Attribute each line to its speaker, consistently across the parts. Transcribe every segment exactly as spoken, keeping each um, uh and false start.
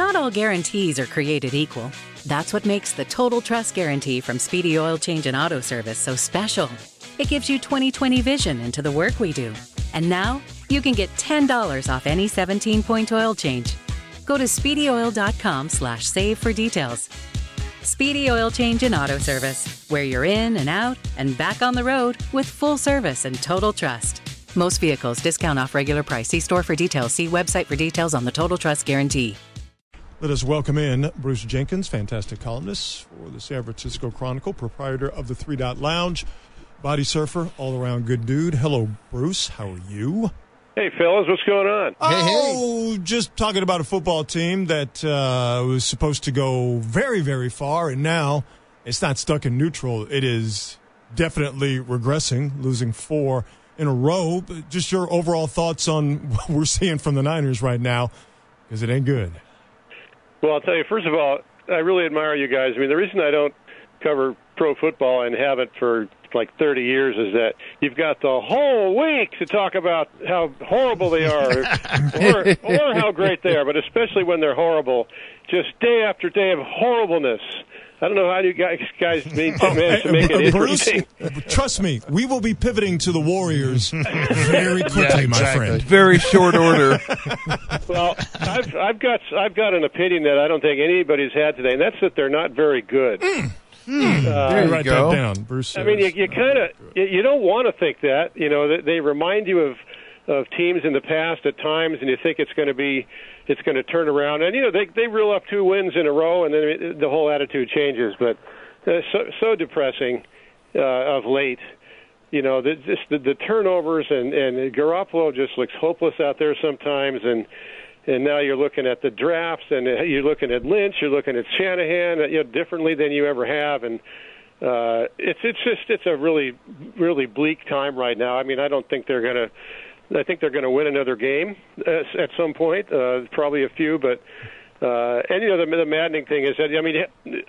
Speaker 1: Not all guarantees are created equal. That's what makes the Total Trust Guarantee from Speedy Oil Change and Auto Service so special. It gives you twenty twenty vision into the work we do. And now, you can get ten dollars off any seventeen-point oil change. Go to speedyoil.com slash save for details. Speedy Oil Change and Auto Service, where you're in and out and back on the road with full service and total trust. Most vehicles, discount off regular price. See store for details. See website for details on the Total Trust Guarantee.
Speaker 2: Let us welcome in Bruce Jenkins, fantastic columnist for the San Francisco Chronicle, proprietor of the Three Dot Lounge, body surfer, all-around good dude. Hello, Bruce. How are you?
Speaker 3: Hey, fellas. What's going on?
Speaker 2: Oh, hey, hey. Just talking about a football team that uh, was supposed to go very, very far, and now it's not stuck in neutral. It is definitely regressing, losing four in a row. But just your overall thoughts on what we're seeing from the Niners right now, because it ain't good.
Speaker 3: Well, I'll tell you, first of all, I really admire you guys. I mean, the reason I don't cover pro football and haven't for like thirty years is that you've got the whole week to talk about how horrible they are or, or how great they are, but especially when they're horrible, just day after day of horribleness. I don't know how you guys, guys manage to make it interesting.
Speaker 2: Bruce, trust me, we will be pivoting to the Warriors very quickly, yeah, exactly. my friend.
Speaker 4: Very short order.
Speaker 3: Well, I've, I've got I've got an opinion that I don't think anybody's had today, and that's that they're not very good.
Speaker 2: Mm. Mm. Uh, there you write go. that down, Bruce.
Speaker 3: I mean, you, you kind of you, you don't want to think that. You know, they, they remind you of of teams in the past at times, and you think it's going to be. It's going to turn around, and you know they they reel up two wins in a row, and then the whole attitude changes. But uh, so so depressing uh, of late, you know, the, just the, the turnovers, and and Garoppolo just looks hopeless out there sometimes, and and now you're looking at the drafts, and you're looking at Lynch, you're looking at Shanahan, you know, differently than you ever have, and uh, it's it's just it's a really really bleak time right now. I mean, I don't think they're going to. I think they're going to win another game uh, at some point, uh, probably a few. But uh, and you know the, the maddening thing is that I mean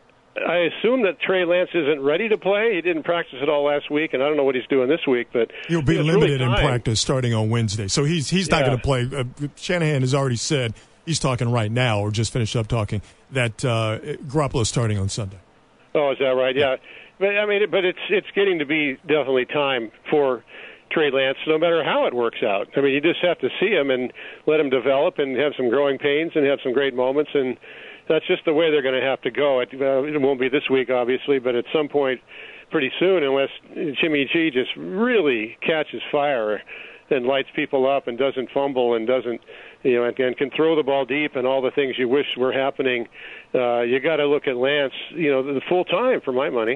Speaker 3: I assume that Trey Lance isn't ready to play. He didn't practice at all last week, and I don't know what he's doing this week. But
Speaker 2: he'll be
Speaker 3: you know,
Speaker 2: limited
Speaker 3: really
Speaker 2: in practice starting on Wednesday, so he's he's not yeah. going to play. Uh, Shanahan has already said he's talking right now, or just finished up talking that uh, Garoppolo's starting on Sunday.
Speaker 3: Oh, is that right? Yeah, but I mean, but it's it's getting to be definitely time for Trey Lance, no matter how it works out. I mean, you just have to see him and let him develop and have some growing pains and have some great moments, and that's just the way they're going to have to go. It, uh, it won't be this week, obviously, but at some point pretty soon, unless Jimmy G just really catches fire and lights people up and doesn't fumble and doesn't, you know, and, and can throw the ball deep and all the things you wish were happening. Uh, you got to look at Lance, you know, the full time for my money.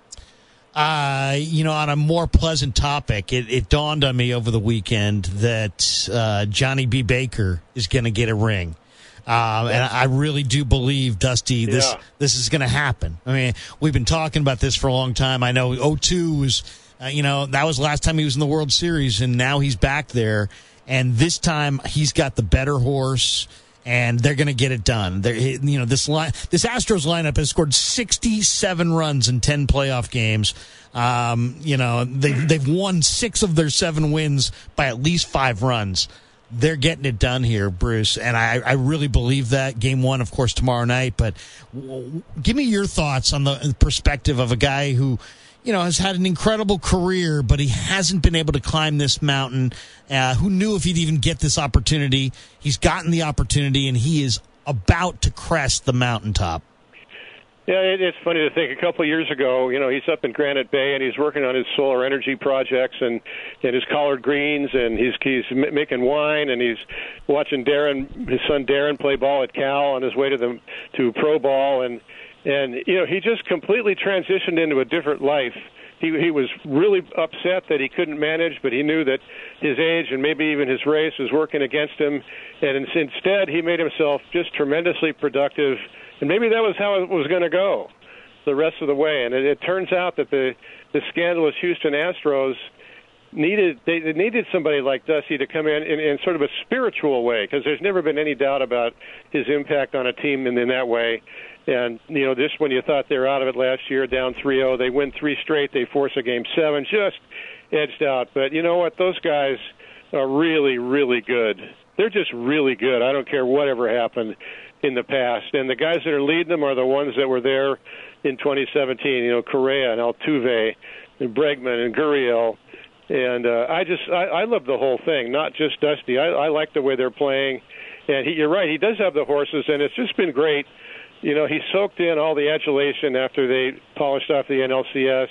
Speaker 5: Uh, you know, on a more pleasant topic, it, it dawned on me over the weekend that uh, Johnny B. Baker is going to get a ring. Um, and I really do believe, Dusty, this yeah. this is going to happen. I mean, we've been talking about this for a long time. I know oh two was, uh, you know, that was the last time he was in the World Series, and now he's back there. And this time he's got the better horse, and they're going to get it done. They're, you know, this line, this Astros lineup has scored sixty-seven runs in ten playoff games. Um, you know, they've, they've won six of their seven wins by at least five runs. They're getting it done here, Bruce, and I, I really believe that. Game one, of course, tomorrow night. But w- give me your thoughts on the perspective of a guy who, you know, has had an incredible career, but he hasn't been able to climb this mountain. Uh, who knew if he'd even get this opportunity? He's gotten the opportunity, and he is about to crest the mountaintop.
Speaker 3: Yeah, it, it's funny to think. A couple of years ago, you know, he's up in Granite Bay, and he's working on his solar energy projects and, and his collard greens, and he's he's making wine, and he's watching Darren, his son Darren, play ball at Cal on his way to the to pro ball, and and you know, he just completely transitioned into a different life. He he was really upset that he couldn't manage, but he knew that his age and maybe even his race was working against him, and instead he made himself just tremendously productive. And maybe that was how it was going to go the rest of the way. And it, it turns out that the, the scandalous Houston Astros needed they, they needed somebody like Dusty to come in in, in sort of a spiritual way, because there's never been any doubt about his impact on a team in, in that way. And, you know, this when you thought they were out of it last year, down three oh, they win three straight, they force a game seven, just edged out. But you know what? Those guys are really, really good. They're just really good. I don't care whatever happened. in the past. And the guys that are leading them are the ones that were there in twenty seventeen. You know, Correa and Altuve and Bregman and Gurriel. And uh, I just I, I love the whole thing, not just Dusty. I, I like the way they're playing. And he, you're right, he does have the horses, and it's just been great. You know, he soaked in all the adulation after they polished off the N L C S.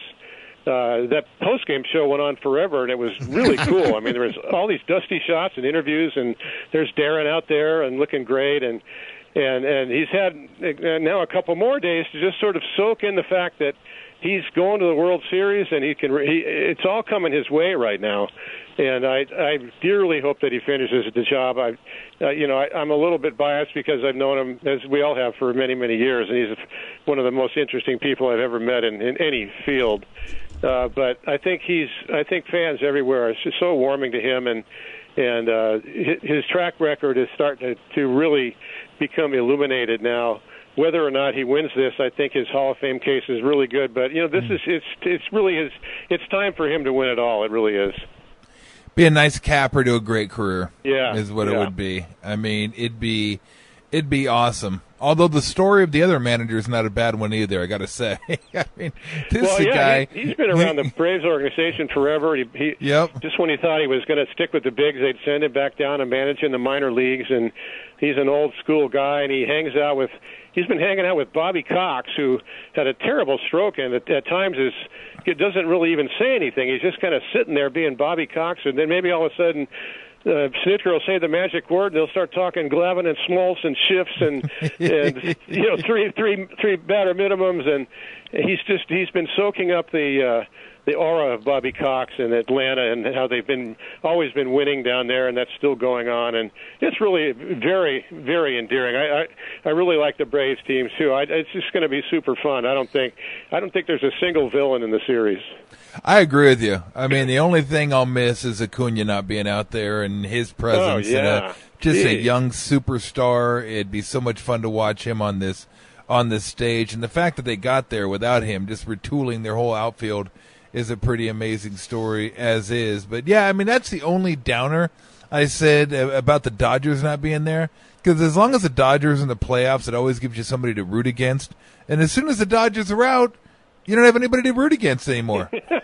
Speaker 3: Uh, that post-game show went on forever, and it was really cool. I mean, there was all these Dusty shots and interviews, and there's Darren out there and looking great, and and and he's had uh, now a couple more days to just sort of soak in the fact that he's going to the World Series, and he can. He, it's all coming his way right now, and I, I dearly hope that he finishes the job. I, uh, you know, I, I'm a little bit biased because I've known him, as we all have, for many, many years, and he's one of the most interesting people I've ever met in, in any field. Uh, but I think he's. I think fans everywhere are just so warming to him, and and uh, his track record is starting to, to really become illuminated now. Whether or not he wins this, I think his Hall of Fame case is really good. But you know, this is it's it's really his. It's time for him to win it all. It really is.
Speaker 4: Be a nice capper to a great career.
Speaker 3: Yeah,
Speaker 4: is what
Speaker 3: yeah.
Speaker 4: it would be. I mean, it'd be it'd be awesome. Although the story of the other manager is not a bad one either, I got to say. I mean, this
Speaker 3: well,
Speaker 4: is
Speaker 3: yeah,
Speaker 4: a guy.
Speaker 3: He, he's been around the Braves organization forever. He, he
Speaker 4: yep.
Speaker 3: Just when he thought he was going to stick with the bigs, they'd send him back down and manage in the minor leagues. And he's an old school guy, and he hangs out with. He's been hanging out with Bobby Cox, who had a terrible stroke, and at, at times is it doesn't really even say anything. He's just kind of sitting there being Bobby Cox, and then maybe all of a sudden. Uh, Snitker will say the magic word, and they'll start talking Glavine and Smoltz and shifts and and you know three three three batter minimums, and he's just he's been soaking up the uh, the aura of Bobby Cox in Atlanta and how they've been always been winning down there, and that's still going on, and it's really very very endearing. I I, I really like the Braves team too. I, it's just going to be super fun. I don't think I don't think there's a single villain in the series.
Speaker 4: I agree with you. I mean, the only thing I'll miss is Acuna not being out there and his presence.
Speaker 3: Oh, yeah.
Speaker 4: And a, just
Speaker 3: Jeez.
Speaker 4: a young superstar. It'd be so much fun to watch him on this on this stage. And the fact that they got there without him, just retooling their whole outfield, is a pretty amazing story as is. But, yeah, I mean, that's the only downer I said about the Dodgers not being there. Because as long as the Dodgers in the playoffs, it always gives you somebody to root against. And as soon as the Dodgers are out, you don't have anybody to root against anymore.
Speaker 3: Yeah,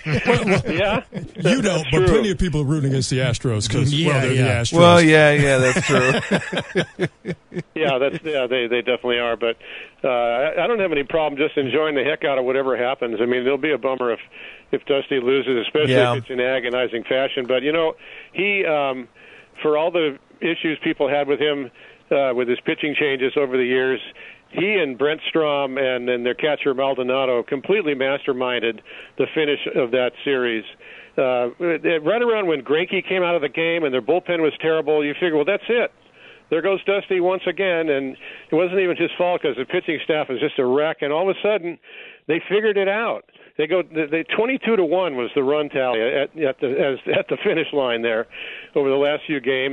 Speaker 2: you don't, but plenty of people are rooting against the Astros because
Speaker 5: Yeah,
Speaker 2: well, they're
Speaker 5: yeah.
Speaker 2: the Astros.
Speaker 4: Well, yeah, yeah, that's true.
Speaker 3: yeah, that's yeah, they they definitely are. But uh, I, I don't have any problem just enjoying the heck out of whatever happens. I mean, it'll be a bummer if if Dusty loses, especially
Speaker 4: Yeah.
Speaker 3: if it's in agonizing fashion. But you know, he um, for all the issues people had with him uh, with his pitching changes over the years. He and Brent Strom and, and their catcher Maldonado completely masterminded the finish of that series. Uh, right around when Greinke came out of the game and their bullpen was terrible, you figure, well, that's it. There goes Dusty once again, and it wasn't even his fault because the pitching staff was just a wreck. And all of a sudden, they figured it out. They go. They twenty-two to one was the run tally at, at the as, at the finish line there over the last few games.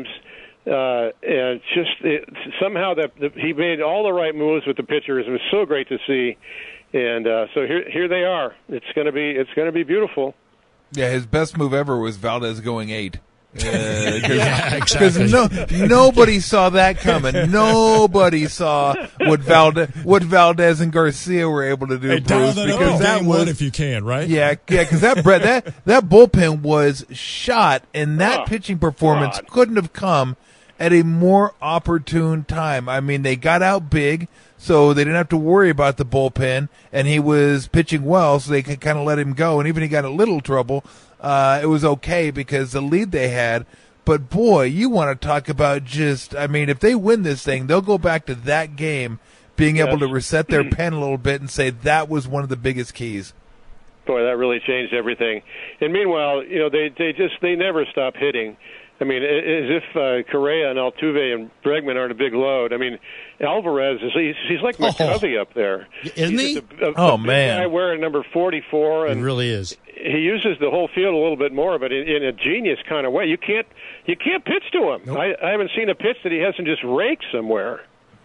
Speaker 3: Uh, and just it, somehow that he made all the right moves with the pitchers. It was so great to see, and uh, so here here they are. It's gonna be it's gonna be beautiful.
Speaker 4: Yeah, his best move ever was Valdez going eight. Uh,
Speaker 5: Yeah,
Speaker 4: Because
Speaker 5: exactly.
Speaker 4: no, nobody saw that coming. Nobody saw what Valdez, what Valdez and Garcia were able to do.
Speaker 2: Hey, dial
Speaker 4: Bruce,
Speaker 2: that up
Speaker 4: because
Speaker 2: in
Speaker 4: that
Speaker 2: game
Speaker 4: was
Speaker 2: one if you can, right?
Speaker 4: yeah, yeah, because that Brett, that that bullpen was shot, and that
Speaker 3: Oh,
Speaker 4: pitching performance
Speaker 3: God.
Speaker 4: couldn't have come at a more opportune time. I mean, they got out big, so they didn't have to worry about the bullpen, and he was pitching well, so they could kind of let him go. And even he got a little trouble, uh, it was okay because the lead they had. But boy, you want to talk about just, I mean, if they win this thing, they'll go back to that game being able
Speaker 3: Yes.
Speaker 4: to reset their pen a little bit and say that was one of the biggest keys.
Speaker 3: Boy, that really changed everything. And meanwhile, you know, they they just they never stop hitting. I mean, as if uh, Correa and Altuve and Bregman aren't a big load. I mean, Alvarez is he's, he's like McCovey up there,
Speaker 5: Isn't
Speaker 3: he's
Speaker 5: he?
Speaker 3: just A, a,
Speaker 4: Oh,
Speaker 3: a big
Speaker 4: man.
Speaker 3: guy wearing number forty-four,
Speaker 5: It
Speaker 3: and
Speaker 5: really is.
Speaker 3: he uses the whole field a little bit more, but in, in a genius kind of way. You can't you can't pitch to him. I, I haven't seen a pitch that he hasn't just raked somewhere.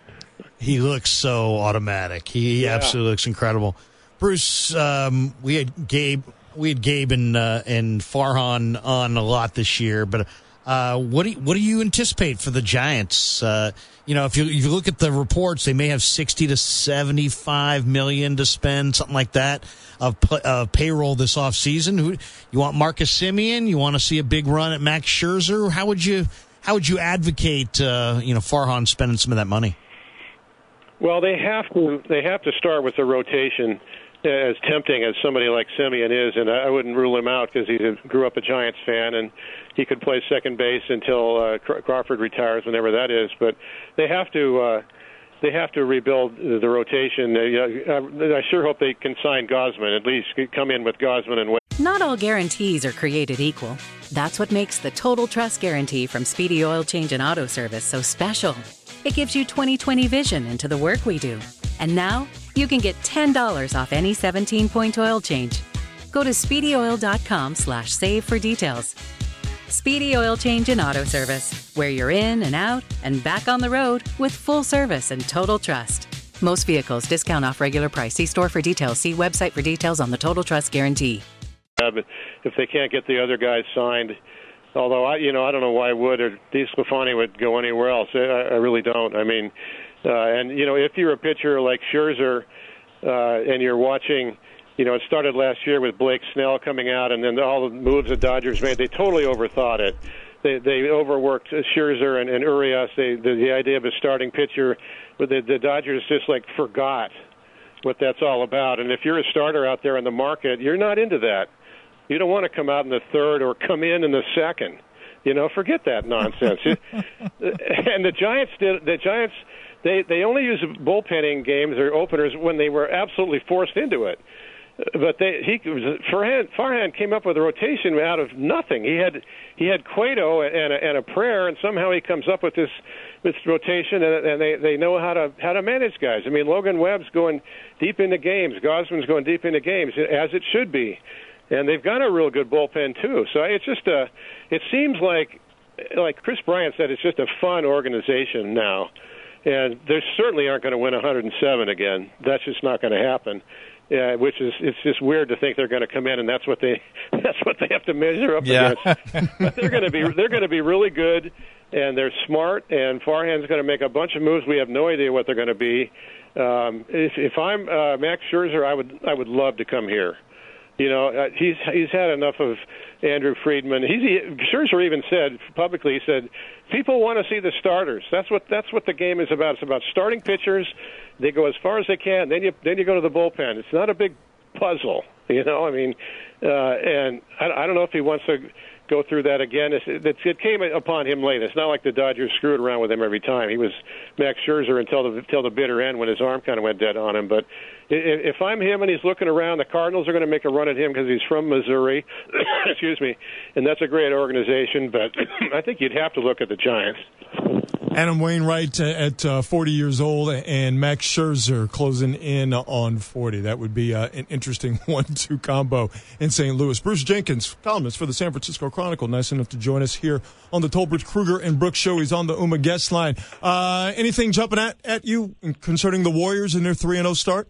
Speaker 5: He looks so automatic. He
Speaker 3: Yeah.
Speaker 5: absolutely looks incredible. Bruce, um, we had Gabe, we had Gabe and uh, and Farhan on a lot this year, but Uh, what do you, what do you anticipate for the Giants? Uh, you know, if you if you look at the reports, they may have sixty to seventy-five million to spend, something like that, of uh, payroll this offseason. Who you want? Marcus Semien? You want to see a big run at Max Scherzer? How would you how would you advocate uh, you know Farhan spending some of that money?
Speaker 3: Well, they have to they have to start with the rotation. As tempting as somebody like Semien is, and I wouldn't rule him out because he grew up a Giants fan, and he could play second base until uh, Crawford retires, whenever that is. But they have to uh, they have to rebuild the rotation. Uh, I sure hope they can sign Gausman, at least come in with Gausman and win.
Speaker 1: Not all guarantees are created equal. That's what makes the Total Trust Guarantee from Speedy Oil Change and Auto Service so special. It gives you twenty twenty vision into the work we do. And now, you can get ten dollars off any seventeen-point oil change. Go to speedyoil.com slash save for details. Speedy Oil Change and Auto Service, where you're in and out and back on the road with full service and total trust. Most vehicles, discount off regular price. See store for details. See website for details on the Total Trust Guarantee.
Speaker 3: Uh, but if they can't get the other guys signed, although I, you know, I don't know why Wood or DeSclafani would go anywhere else. I, I really don't. I mean, uh, and you know, if you're a pitcher like Scherzer uh, and you're watching, you know, it started last year with Blake Snell coming out, and then all the moves the Dodgers made, they totally overthought it. They they overworked Scherzer and, and Urias. They, the, the idea of a starting pitcher, but the, the Dodgers just like forgot what that's all about. And if you're a starter out there in the market, you're not into that. You don't want to come out in the third or come in in the second. You know, forget that nonsense. And the Giants did. The Giants they they only use bullpenning games or openers when they were absolutely forced into it. But they he Farhan Farhan came up with a rotation out of nothing. He had he had Cueto and a, and a prayer, and somehow he comes up with this this rotation, and, and they they know how to how to manage guys. I mean, Logan Webb's going deep into games. Gausman's going deep into games, as it should be. And they've got a real good bullpen too. So it's just a. It seems like, like Chris Bryant said, it's just a fun organization now, and they certainly aren't going to win one hundred seven again. That's just not going to happen. Yeah, which is it's just weird to think they're going to come in and that's what they that's what they have to measure up
Speaker 4: yeah.
Speaker 3: against. But they're going to be they're going to be really good, and they're smart. And Farhan's going to make a bunch of moves. We have no idea what they're going to be. Um, if, if I'm uh, Max Scherzer, I would I would love to come here. You know, uh, he's he's had enough of Andrew Friedman. He's he, Scherzer even said publicly, he said, people want to see the starters. That's what that's what the game is about. It's about starting pitchers. They go as far as they can. Then you then you go to the bullpen. It's not a big puzzle. You know, I mean, uh, and I, I don't know if he wants to go through that again. It, it, it came upon him late. It's not like the Dodgers screwed around with him every time. He was Max Scherzer until the until the bitter end when his arm kind of went dead on him. But if, if I'm him and he's looking around, the Cardinals are going to make a run at him because he's from Missouri. Excuse me, and that's a great organization. But I think you'd have to look at the Giants.
Speaker 2: Adam Wainwright at uh, forty years old and Max Scherzer closing in on forty. That would be uh, an interesting one two combo in Saint Louis. Bruce Jenkins, columnist for the San Francisco Chronicle, nice enough to join us here on the Tolbert, Kruger, and Brooks show. He's on the U M A guest line. Uh, anything jumping at, at you concerning the Warriors and their three and oh start?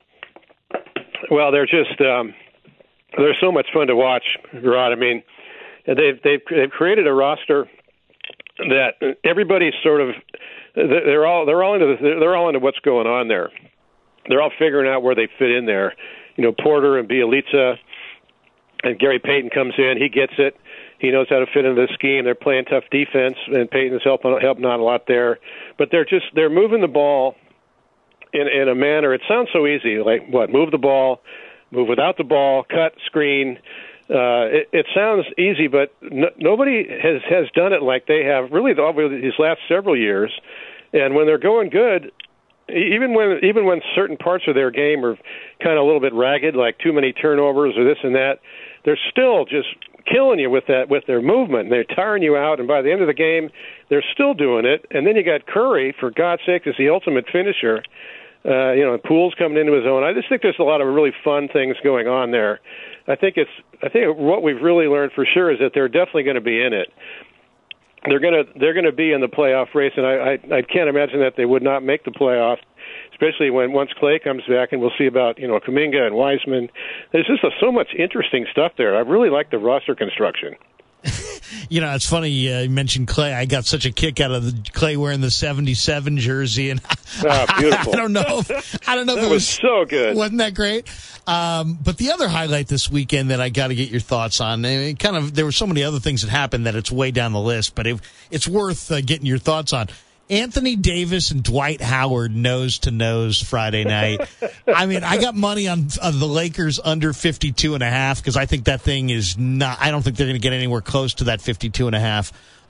Speaker 3: Well, they're just um, they're so much fun to watch, Rod. I mean, they've they've, they've created a roster that everybody's sort of they're all they're all into the, they're all into what's going on there. They're all figuring out where they fit in there. You know, Porter and Bielitsa and Gary Payton comes in. He gets it. He knows how to fit into the scheme. They're playing tough defense, and Payton's helping helping out a lot there. But they're just they're moving the ball in in a manner. It sounds so easy, like what? Move the ball, move without the ball, cut, screen. Uh, it, it sounds easy, but no, nobody has, has done it like they have really over these last several years. And when they're going good, even when even when certain parts of their game are kind of a little bit ragged, like too many turnovers or this and that, they're still just killing you with that with their movement. They're tiring you out, and by the end of the game, they're still doing it. And then you got Curry, for God's sake, is the ultimate finisher. Uh, you know, Poole's coming into his own. I just think there's a lot of really fun things going on there. I think it's. I think what we've really learned for sure is that they're definitely going to be in it. They're going to. They're going to be in the playoff race, and I, I. I can't imagine that they would not make the playoff, especially when once Clay comes back, and we'll see about you know Kuminga and Wiseman. There's just a, so much interesting stuff there. I really like the roster construction.
Speaker 5: You know, it's funny uh, you mentioned Clay. I got such a kick out of the Clay wearing the seventy-seven jersey, and
Speaker 3: oh, beautiful.
Speaker 5: I don't know. If, I don't know if
Speaker 3: that
Speaker 5: it
Speaker 3: was,
Speaker 5: was
Speaker 3: so good.
Speaker 5: Wasn't that great? Um, but the other highlight this weekend that I got to get your thoughts on, I mean, kind of, there were so many other things that happened that it's way down the list, but it, it's worth uh, getting your thoughts on. Anthony Davis and Dwight Howard nose to nose Friday night. I mean, I got money on uh, the Lakers under fifty-two and a half because I think that thing is not, I don't think they're going to get anywhere close to that fifty-two and a half,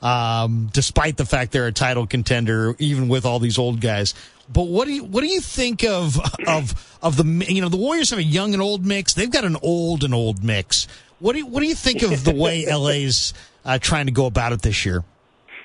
Speaker 5: um, despite the fact they're a title contender, even with all these old guys. But what do you, what do you think of, of, of the, you know, the Warriors have a young and old mix. They've got an old and old mix. What do you, what do you think of the way L A's uh, trying to go about it this year?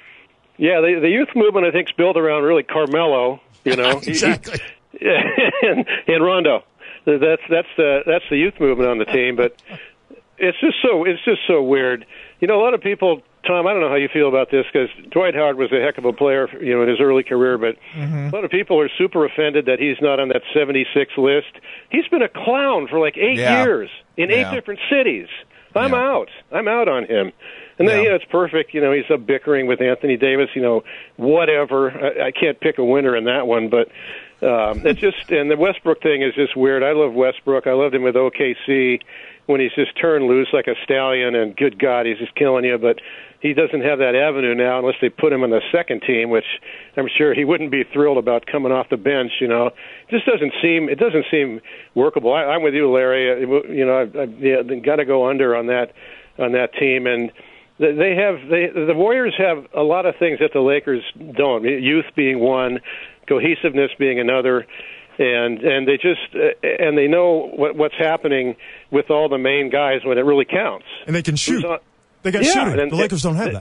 Speaker 3: Yeah, the, the youth movement, I think, is built around really Carmelo, you know.
Speaker 5: Exactly.
Speaker 3: Yeah, and, and Rondo. That's that's the that's the youth movement on the team, but it's just so it's just so weird. You know, a lot of people, Tom, I don't know how you feel about this because Dwight Howard was a heck of a player, you know, in his early career, but mm-hmm. a lot of people are super offended that he's not on that seventy-six list. He's been a clown for like eight
Speaker 4: yeah.
Speaker 3: years in
Speaker 4: yeah.
Speaker 3: eight different cities. I'm
Speaker 4: yeah.
Speaker 3: out. I'm out on him. And then,
Speaker 4: yeah.
Speaker 3: you know, it's perfect. You know, he's up bickering with Anthony Davis, you know, whatever. I, I can't pick a winner in that one, but um, it's just, and the Westbrook thing is just weird. I love Westbrook. I loved him with O K C when he's just turned loose like a stallion, and good God, he's just killing you. But he doesn't have that avenue now unless they put him on the second team, which I'm sure he wouldn't be thrilled about coming off the bench, you know. It just doesn't seem, it doesn't seem workable. I, I'm with you, Larry. You know, I've, I've yeah, got to go under on that, on that team. And they have they, the Warriors have a lot of things that the Lakers don't. Youth being one, cohesiveness being another, and and they just uh, and they know what, what's happening with all the main guys when it really counts.
Speaker 2: And they can shoot. On, they got
Speaker 3: yeah,
Speaker 2: shooting. The Lakers don't have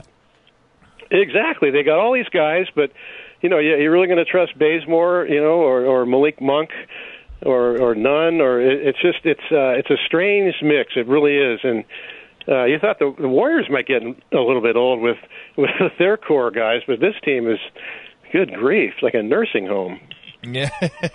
Speaker 3: they,
Speaker 2: that.
Speaker 3: Exactly. They got all these guys, but you know, you're really going to trust Bazemore, you know, or, or Malik Monk, or or none, or it, it's just it's uh, it's a strange mix. It really is, and. Uh, you thought the, the Warriors might get a little bit old with, with their core guys, but this team is, good grief, like a nursing home.
Speaker 4: Yeah.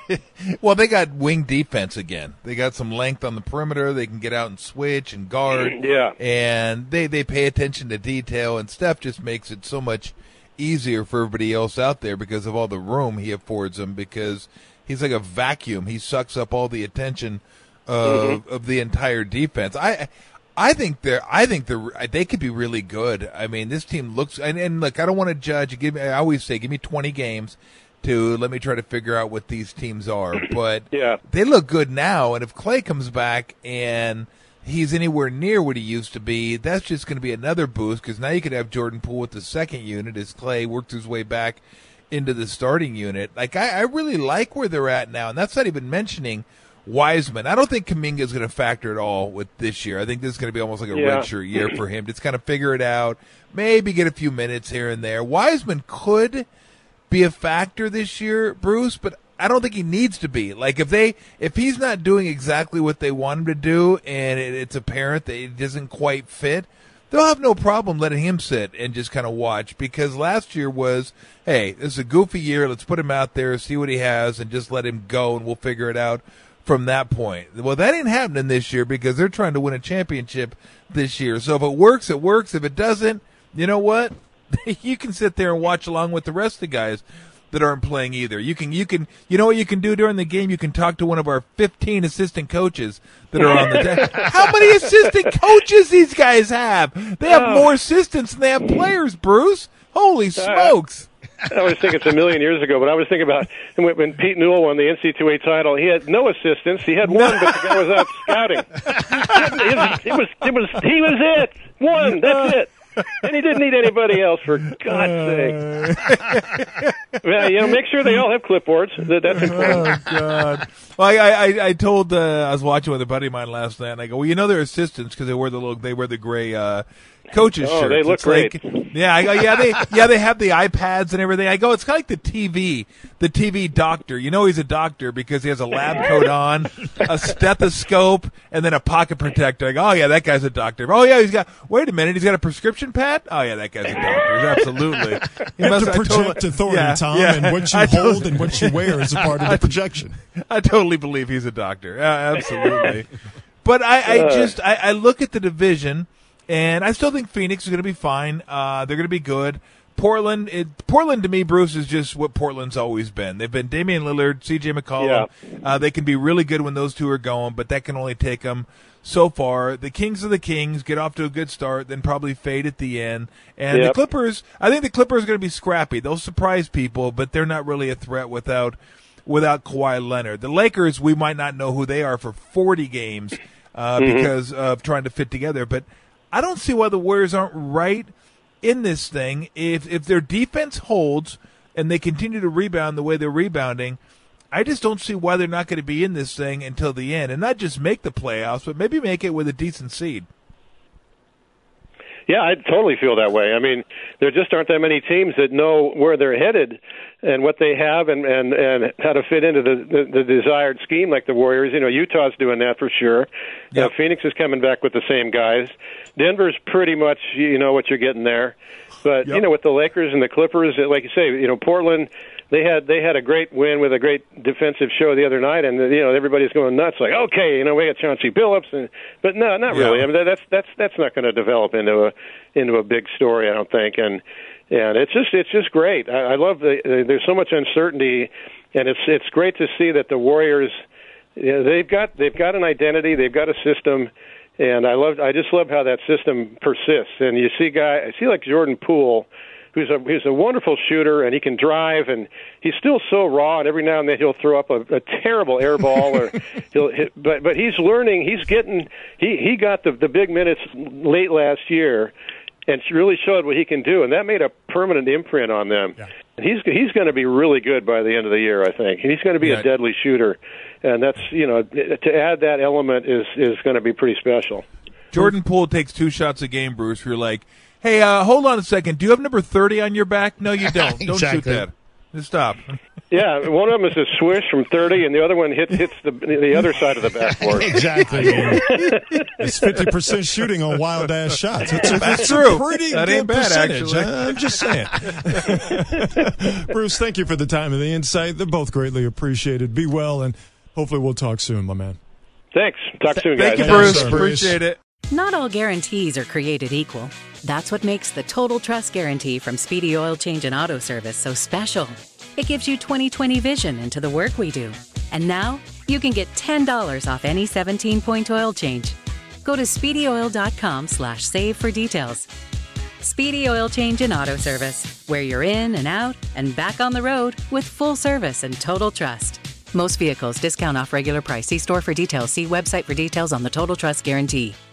Speaker 4: Well, they got wing defense again. They got some length on the perimeter. They can get out and switch and guard.
Speaker 3: Yeah.
Speaker 4: And they, they pay attention to detail, and Steph just makes it so much easier for everybody else out there because of all the room he affords them, because he's like a vacuum. He sucks up all the attention of, mm-hmm. of the entire defense. I I think they're. I think they're. They could be really good. I mean, this team looks. And, and look, I don't want to judge. Give me. I always say, give me twenty games to let me try to figure out what these teams are. But
Speaker 3: yeah.
Speaker 4: they look good now. And if Clay comes back and he's anywhere near what he used to be, that's just going to be another boost. Because now you could have Jordan Poole with the second unit as Clay worked his way back into the starting unit. Like I, I really like where they're at now, and that's not even mentioning Wiseman. I don't think Kuminga is going to factor at all with this year. I think this is going to be almost like a
Speaker 3: yeah.
Speaker 4: redshirt year for him. Just kind of figure it out, maybe get a few minutes here and there. Wiseman could be a factor this year, Bruce, but I don't think he needs to be. Like if they, if he's not doing exactly what they want him to do, and it, it's apparent that it doesn't quite fit, they'll have no problem letting him sit and just kind of watch, because last year was, hey, this is a goofy year. Let's put him out there, see what he has, and just let him go, and we'll figure it out from that point. Well, that ain't happening this year because they're trying to win a championship this year. So if it works, it works. If it doesn't, you know what? You can sit there and watch along with the rest of the guys that aren't playing either. You can, you can, you know what you can do during the game? You can talk to one of our fifteen assistant coaches that are on the deck. How many assistant coaches these guys have? They have more assistants than they have players, Bruce. Holy smokes.
Speaker 3: I was thinking it's a million years ago, but I was thinking about when, when Pete Newell won the N C double A title. He had no assistants. He had one, but the guy was out scouting. It was, it was, it was, he was it. One. That's it. And he didn't need anybody else, for God's sake. Well, you know, make sure they all have clipboards. That's important.
Speaker 4: Oh, God. Well, I, I, I told, uh, I was watching with a buddy of mine last night, and I go, well, you know they're assistants because they wear the little, they wear the gray, uh, coaches
Speaker 3: oh,
Speaker 4: shirts.
Speaker 3: They look
Speaker 4: it's
Speaker 3: great.
Speaker 4: Like, yeah, I go, yeah, they, yeah, they have the iPads and everything. I go, it's kind of like the T V, the T V doctor. You know he's a doctor because he has a lab coat on, a stethoscope, and then a pocket protector. I go, oh yeah, that guy's a doctor. Oh yeah, he's got, wait a minute, he's got a prescription pad? Oh yeah, that guy's a doctor. Absolutely.
Speaker 2: You have to project authority, yeah, Tom, yeah, and what you I hold totally, and what you wear is a part of the projection.
Speaker 4: I totally believe he's a doctor. Uh, absolutely. But I, I just, I, I look at the division, And I still think Phoenix is going to be fine. Uh, they're going to be good. Portland, it, Portland to me, Bruce, is just what Portland's always been. They've been Damian Lillard, C J McCollum. Yeah. Uh, they can be really good when those two are going, but that can only take them so far. The Kings are the Kings, get off to a good start, then probably fade at the end. And yep. the Clippers, I think the Clippers are going to be scrappy. They'll surprise people, but they're not really a threat without without Kawhi Leonard. The Lakers, we might not know who they are for forty games uh, mm-hmm. because of trying to fit together, but I don't see why the Warriors aren't right in this thing. If if their defense holds and they continue to rebound the way they're rebounding, I just don't see why they're not going to be in this thing until the end, and not just make the playoffs, but maybe make it with a decent seed.
Speaker 3: Yeah, I totally feel that way. I mean, there just aren't that many teams that know where they're headed and what they have and, and, and how to fit into the, the, the desired scheme like the Warriors. You know, Utah's doing that for sure. Yep. Uh, Phoenix is coming back with the same guys. Denver's pretty much, you know, what you're getting there. But, yep. you know, with the Lakers and the Clippers, like you say, you know, Portland, they had they had a great win with a great defensive show the other night, and you know everybody's going nuts, like, okay, you know, we got Chauncey Billups, and but no, not really. Yeah. I mean, that's that's that's not going to develop into a into a big story, I don't think, and and it's just it's just great. I, I love the uh, there's so much uncertainty, and it's it's great to see that the Warriors, you know, they've got they've got an identity, they've got a system. And I love, I just love how that system persists. And you see, guy, I see like Jordan Poole, who's a who's a wonderful shooter, and he can drive, and he's still so raw. And every now and then he'll throw up a, a terrible air ball, or he'll hit, but but he's learning. He's getting he he got the the big minutes late last year, and really showed what he can do, and that made a permanent imprint on them. Yeah. And he's he's going to be really good by the end of the year, I think. He's going to be yeah. a deadly shooter. And that's, you know, to add that element is, is going to be pretty special.
Speaker 4: Jordan Poole takes two shots a game, Bruce. You're like, hey, uh, hold on a second. Do you have number thirty on your back? No, you don't. Don't exactly. shoot that. Just stop.
Speaker 3: Yeah, one of them is a swish from thirty, and the other one hits hits the the other side of the backboard.
Speaker 5: Exactly.
Speaker 2: It's fifty percent shooting on wild ass shots. It's a,
Speaker 4: That's
Speaker 2: it's
Speaker 4: true.
Speaker 2: A pretty
Speaker 4: that
Speaker 2: good
Speaker 4: ain't bad,
Speaker 2: percentage.
Speaker 4: actually.
Speaker 2: I'm just saying. Bruce, thank you for the time and the insight. They're both greatly appreciated. Be well, and hopefully we'll talk soon, my man.
Speaker 3: Thanks. Talk soon, guys.
Speaker 4: Thank you, Bruce. Thanks, Appreciate it.
Speaker 1: Not all guarantees are created equal. That's what makes the Total Trust Guarantee from Speedy Oil Change and Auto Service so special. It gives you twenty twenty vision into the work we do. And now you can get ten dollars off any seventeen-point oil change. Go to speedyoil.com slash save for details. Speedy Oil Change and Auto Service, where you're in and out and back on the road with full service and total trust. Most vehicles discount off regular price. See store for details. See website for details on the Total Trust Guarantee.